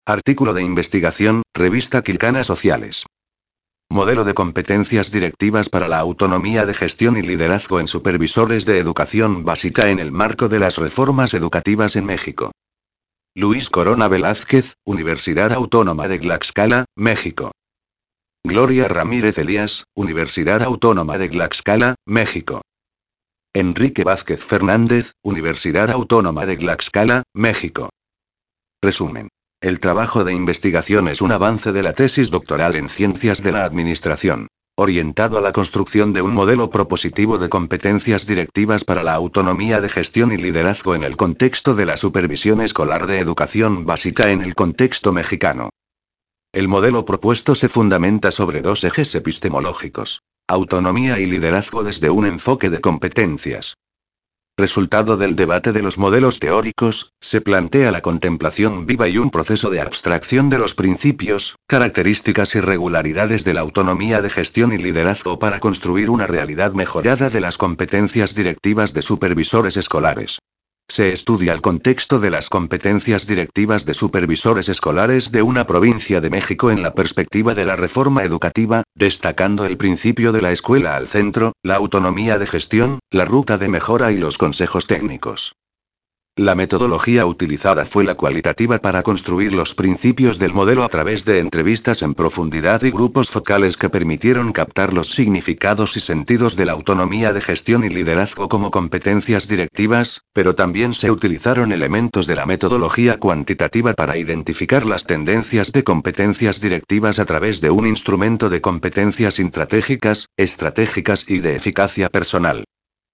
Artículo de investigación, Revista Quilcana Sociales. Modelo de competencias directivas para la autonomía de gestión y liderazgo en supervisores de educación básica en el marco de las reformas educativas en México. Luis Corona Velázquez, Universidad Autónoma de Tlaxcala, México. Gloria Ramírez Elías, Universidad Autónoma de Tlaxcala, México. Enrique Vázquez Fernández, Universidad Autónoma de Tlaxcala, México. Resumen. El trabajo de investigación es un avance de la tesis doctoral en Ciencias de la Administración, orientado a la construcción de un modelo propositivo de competencias directivas para la autonomía de gestión y liderazgo en el contexto de la supervisión escolar de educación básica en el contexto mexicano. El modelo propuesto se fundamenta sobre dos ejes epistemológicos: autonomía y liderazgo desde un enfoque de competencias. Resultado del debate de los modelos teóricos, se plantea la contemplación viva y un proceso de abstracción de los principios, características y regularidades de la autonomía de gestión y liderazgo para construir una realidad mejorada de las competencias directivas de supervisores escolares. Se estudia el contexto de las competencias directivas de supervisores escolares de una provincia de México en la perspectiva de la reforma educativa, destacando el principio de la escuela al centro, la autonomía de gestión, la ruta de mejora y los consejos técnicos. La metodología utilizada fue la cualitativa para construir los principios del modelo a través de entrevistas en profundidad y grupos focales que permitieron captar los significados y sentidos de la autonomía de gestión y liderazgo como competencias directivas, pero también se utilizaron elementos de la metodología cuantitativa para identificar las tendencias de competencias directivas a través de un instrumento de competencias intratégicas, estratégicas y de eficacia personal.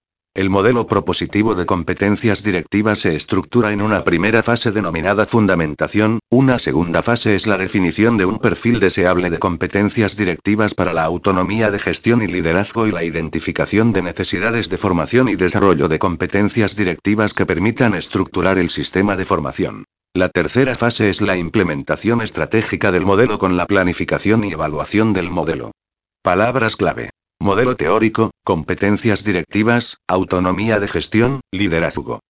El modelo propositivo de competencias directivas se estructura en una primera fase denominada fundamentación, una segunda fase es la definición de un perfil deseable de competencias directivas para la autonomía de gestión y liderazgo y la identificación de necesidades de formación y desarrollo de competencias directivas que permitan estructurar el sistema de formación. La tercera fase es la implementación estratégica del modelo con la planificación y evaluación del modelo. Palabras clave: modelo teórico, competencias directivas, autonomía de gestión, liderazgo.